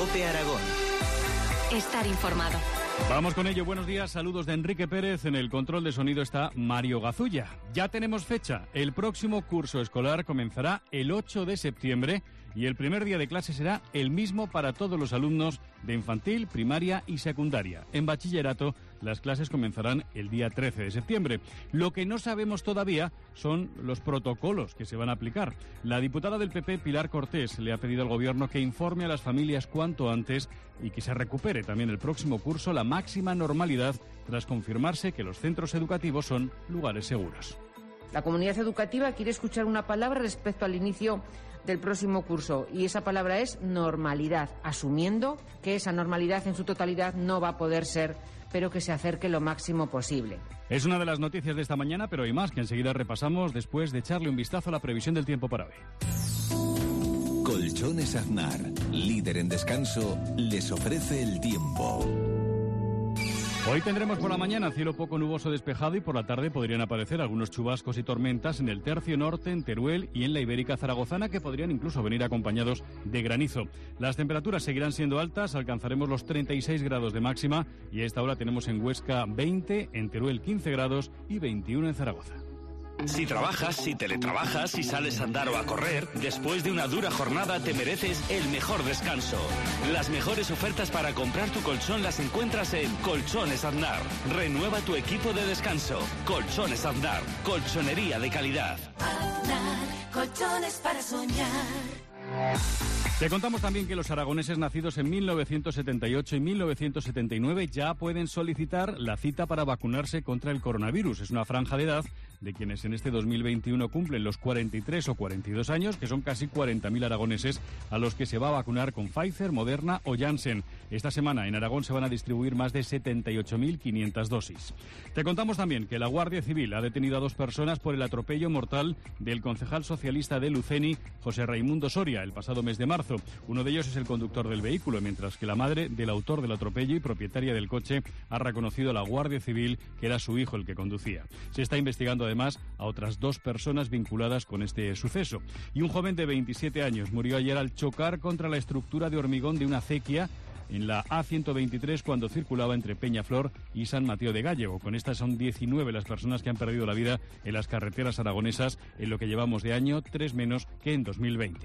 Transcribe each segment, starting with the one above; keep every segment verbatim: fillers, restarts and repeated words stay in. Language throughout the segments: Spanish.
de Aragón. Estar informado. Vamos con ello. Buenos días, saludos de Enrique Pérez. En el control de sonido está Mario Gazulla. Ya tenemos fecha. El próximo curso escolar comenzará el ocho de septiembre y el primer día de clase será el mismo para todos los alumnos de infantil, primaria y secundaria. En bachillerato, las clases comenzarán el día trece de septiembre. Lo que no sabemos todavía son los protocolos que se van a aplicar. La diputada del P P, Pilar Cortés, le ha pedido al Gobierno que informe a las familias cuanto antes y que se recupere también el próximo curso la máxima normalidad tras confirmarse que los centros educativos son lugares seguros. La comunidad educativa quiere escuchar una palabra respecto al inicio del próximo curso y esa palabra es normalidad, asumiendo que esa normalidad en su totalidad no va a poder ser, pero que se acerque lo máximo posible. Es una de las noticias de esta mañana, pero hay más que enseguida repasamos después de echarle un vistazo a la previsión del tiempo para hoy. Colchones Aznar, líder en descanso, les ofrece el tiempo. Hoy tendremos por la mañana cielo poco nuboso despejado y por la tarde podrían aparecer algunos chubascos y tormentas en el tercio norte, en Teruel y en la Ibérica Zaragozana, que podrían incluso venir acompañados de granizo. Las temperaturas seguirán siendo altas, alcanzaremos los treinta y seis grados de máxima y a esta hora tenemos en Huesca veinte, en Teruel quince grados y veintiuno en Zaragoza. Si trabajas, si teletrabajas, si sales a andar o a correr, después de una dura jornada te mereces el mejor descanso. Las mejores ofertas para comprar tu colchón las encuentras en Colchones Aznar. Renueva tu equipo de descanso. Colchones Aznar, colchonería de calidad. Aznar, colchones para soñar. Te contamos también que los aragoneses nacidos en mil novecientos setenta y ocho y mil novecientos setenta y nueve ya pueden solicitar la cita para vacunarse contra el coronavirus. Es una franja de edad de quienes en este dos mil veintiuno cumplen los cuarenta y tres o cuarenta y dos años, que son casi cuarenta mil aragoneses a los que se va a vacunar con Pfizer, Moderna o Janssen. Esta semana en Aragón se van a distribuir más de setenta y ocho mil quinientas dosis. Te contamos también que la Guardia Civil ha detenido a dos personas por el atropello mortal del concejal socialista de Luceni, José Raimundo Soria, el pasado mes de marzo. Uno de ellos es el conductor del vehículo, mientras que la madre del autor del atropello y propietaria del coche ha reconocido a la Guardia Civil que era su hijo el que conducía. Se está investigando además a otras dos personas vinculadas con este suceso. Y un joven de veintisiete años murió ayer al chocar contra la estructura de hormigón de una acequia en la A ciento veintitrés cuando circulaba entre Peñaflor y San Mateo de Gállego. Con estas son diecinueve las personas que han perdido la vida en las carreteras aragonesas en lo que llevamos de año, tres menos que en dos mil veinte.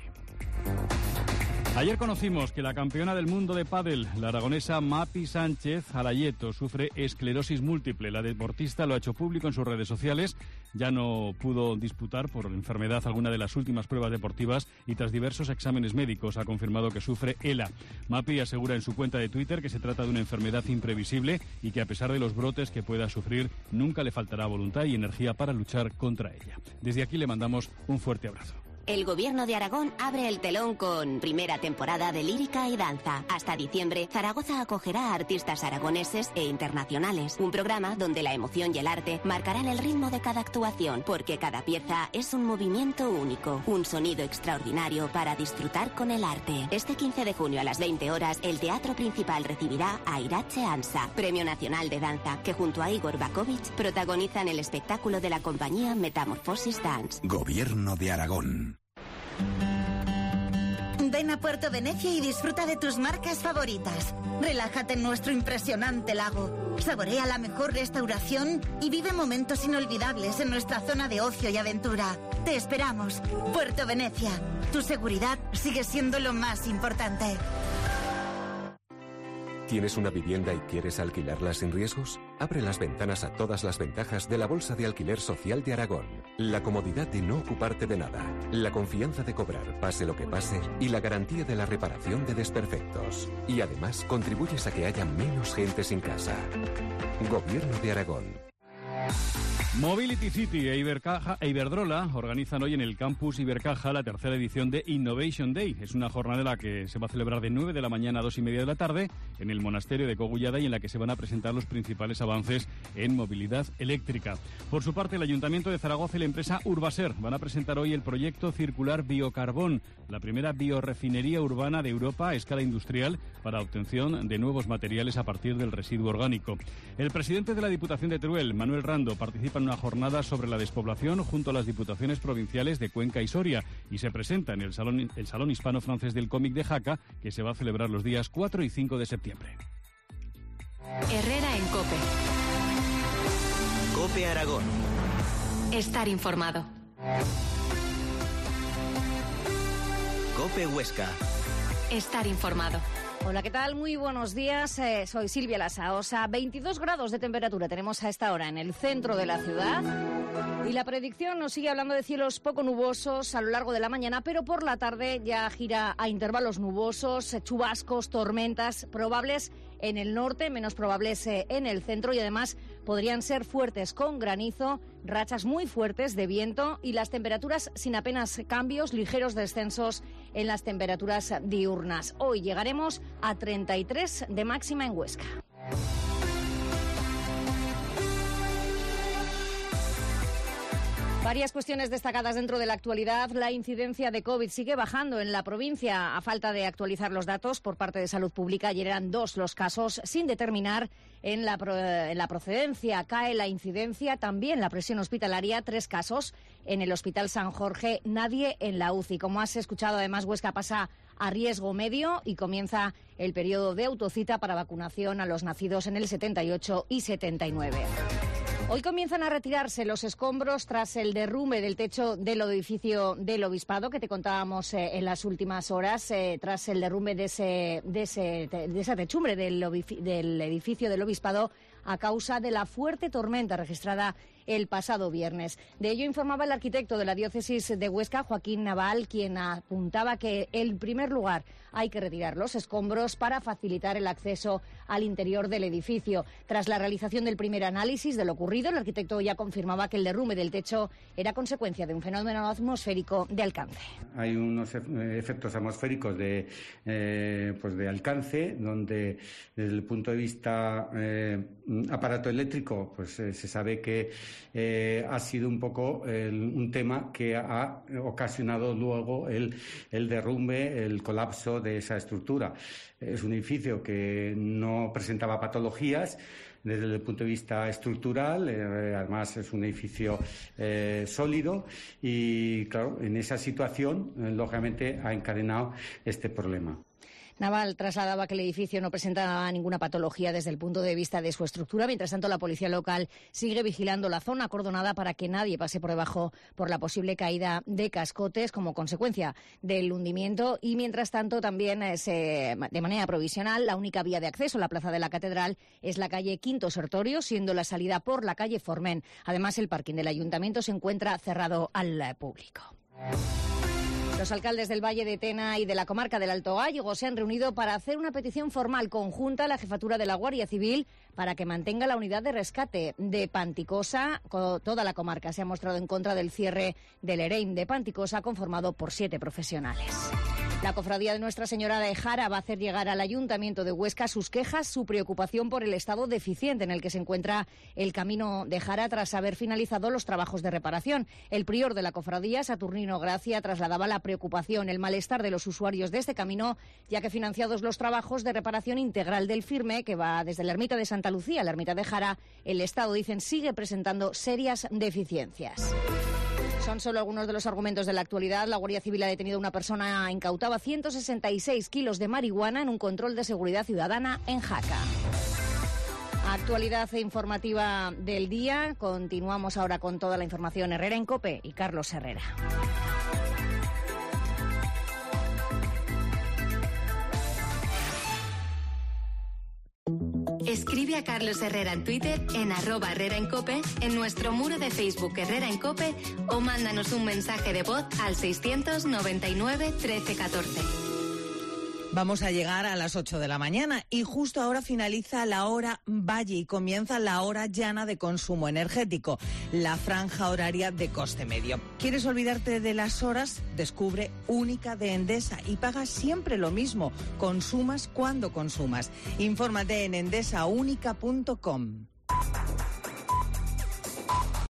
Ayer conocimos que la campeona del mundo de pádel, la aragonesa Mapi Sánchez Alayeto, sufre esclerosis múltiple. La deportista lo ha hecho público en sus redes sociales. Ya no pudo disputar por enfermedad alguna de las últimas pruebas deportivas y tras diversos exámenes médicos ha confirmado que sufre ELA. Mapi asegura en su cuenta de Twitter que se trata de una enfermedad imprevisible y que a pesar de los brotes que pueda sufrir, nunca le faltará voluntad y energía para luchar contra ella. Desde aquí le mandamos un fuerte abrazo. El Gobierno de Aragón abre el telón con primera temporada de lírica y danza. Hasta diciembre, Zaragoza acogerá a artistas aragoneses e internacionales. Un programa donde la emoción y el arte marcarán el ritmo de cada actuación, porque cada pieza es un movimiento único, un sonido extraordinario para disfrutar con el arte. Este quince de junio a las veinte horas, el Teatro Principal recibirá a Irache Ansa, Premio Nacional de Danza, que junto a Igor Bakovic protagonizan el espectáculo de la compañía Metamorfosis Dance. Gobierno de Aragón. Ven a Puerto Venecia y disfruta de tus marcas favoritas. Relájate en nuestro impresionante lago. Saborea la mejor restauración y vive momentos inolvidables en nuestra zona de ocio y aventura. Te esperamos. Puerto Venecia. Tu seguridad sigue siendo lo más importante. ¿Tienes una vivienda y quieres alquilarla sin riesgos? Abre las ventanas a todas las ventajas de la Bolsa de Alquiler Social de Aragón. La comodidad de no ocuparte de nada, la confianza de cobrar pase lo que pase y la garantía de la reparación de desperfectos. Y además contribuyes a que haya menos gente sin casa. Gobierno de Aragón. Mobility City e Ibercaja e Iberdrola organizan hoy en el campus Ibercaja la tercera edición de Innovation Day. Es una jornada en la que se va a celebrar de nueve de la mañana a dos y media de la tarde en el monasterio de Cogullada y en la que se van a presentar los principales avances en movilidad eléctrica. Por su parte, el Ayuntamiento de Zaragoza y la empresa Urbaser van a presentar hoy el proyecto circular Biocarbón, la primera biorefinería urbana de Europa a escala industrial para obtención de nuevos materiales a partir del residuo orgánico. El presidente de la Diputación de Teruel, Manuel Rando, participa en una jornada sobre la despoblación junto a las diputaciones provinciales de Cuenca y Soria y se presenta en el Salón, el Salón Hispano-Francés del Cómic de Jaca, que se va a celebrar los días cuatro y cinco de septiembre. Herrera en COPE. COPE Aragón. Estar informado. COPE Huesca. Estar informado. Hola, ¿qué tal? Muy buenos días. Eh, soy Silvia Lasaosa. veintidós grados de temperatura tenemos a esta hora en el centro de la ciudad. Y la predicción nos sigue hablando de cielos poco nubosos a lo largo de la mañana, pero por la tarde ya gira a intervalos nubosos, chubascos, tormentas probables en el norte, menos probables en el centro y además podrían ser fuertes con granizo, rachas muy fuertes de viento y las temperaturas sin apenas cambios, ligeros descensos en las temperaturas diurnas. Hoy llegaremos a treinta y tres de máxima en Huesca. Varias cuestiones destacadas dentro de la actualidad. La incidencia de COVID sigue bajando en la provincia a falta de actualizar los datos por parte de Salud Pública. Ayer eran dos los casos sin determinar en la, en la procedencia. Cae la incidencia, también la presión hospitalaria. Tres casos en el Hospital San Jorge, nadie en la U C I. Como has escuchado, además, Huesca pasa a riesgo medio y comienza el periodo de autocita para vacunación a los nacidos en el setenta y ocho y setenta y nueve. Hoy comienzan a retirarse los escombros tras el derrumbe del techo del edificio del Obispado, que te contábamos eh, en las últimas horas, eh, tras el derrumbe de, ese, de, ese, de esa techumbre del, del edificio del Obispado a causa de la fuerte tormenta registrada el pasado viernes. De ello informaba el arquitecto de la diócesis de Huesca, Joaquín Naval, quien apuntaba que en primer lugar hay que retirar los escombros para facilitar el acceso al interior del edificio. Tras la realización del primer análisis de lo ocurrido, el arquitecto ya confirmaba que el derrumbe del techo era consecuencia de un fenómeno atmosférico de alcance. Hay unos efectos atmosféricos de, eh, pues de alcance, donde desde el punto de vista eh, aparato eléctrico, pues eh, se sabe que eh, ha sido un poco el, un tema que ha ocasionado luego el, el derrumbe, el colapso de esa estructura. Es un edificio que no presentaba patologías desde el punto de vista estructural, eh, además es un edificio eh, sólido y, claro, en esa situación, eh, lógicamente, ha encadenado este problema. Naval trasladaba que el edificio no presentaba ninguna patología desde el punto de vista de su estructura. Mientras tanto, la policía local sigue vigilando la zona acordonada para que nadie pase por debajo por la posible caída de cascotes como consecuencia del hundimiento. Y mientras tanto, también se, de manera provisional, la única vía de acceso a la plaza de la Catedral es la calle Quinto Sertorio, siendo la salida por la calle Forment. Además, el parking del ayuntamiento se encuentra cerrado al público. Los alcaldes del Valle de Tena y de la comarca del Alto Gállego se han reunido para hacer una petición formal conjunta a la jefatura de la Guardia Civil para que mantenga la unidad de rescate de Panticosa. Toda la comarca se ha mostrado en contra del cierre del EREIM de Panticosa, conformado por siete profesionales. La cofradía de Nuestra Señora de Jara va a hacer llegar al Ayuntamiento de Huesca sus quejas, su preocupación por el estado deficiente en el que se encuentra el camino de Jara tras haber finalizado los trabajos de reparación. El prior de la cofradía, Saturnino Gracia, trasladaba la preocupación, el malestar de los usuarios de este camino, ya que financiados los trabajos de reparación integral del firme, que va desde la ermita de Santa Lucía a la ermita de Jara, el estado, dicen, sigue presentando serias deficiencias. Son solo algunos de los argumentos de la actualidad. La Guardia Civil ha detenido a una persona, incautaba ciento sesenta y seis kilos de marihuana en un control de seguridad ciudadana en Jaca. Actualidad informativa del día. Continuamos ahora con toda la información. Herrera en COPE y Carlos Herrera. Escribe a Carlos Herrera en Twitter, en arroba Herrera en COPE, en nuestro muro de Facebook Herrera en COPE o mándanos un mensaje de voz al seiscientos noventa y nueve trece catorce. Vamos a llegar a las ocho de la mañana y justo ahora finaliza la hora Valle y comienza la hora llana de consumo energético, la franja horaria de coste medio. ¿Quieres olvidarte de las horas? Descubre Única de Endesa y pagas siempre lo mismo, consumas cuando consumas. Infórmate en endesa única punto com.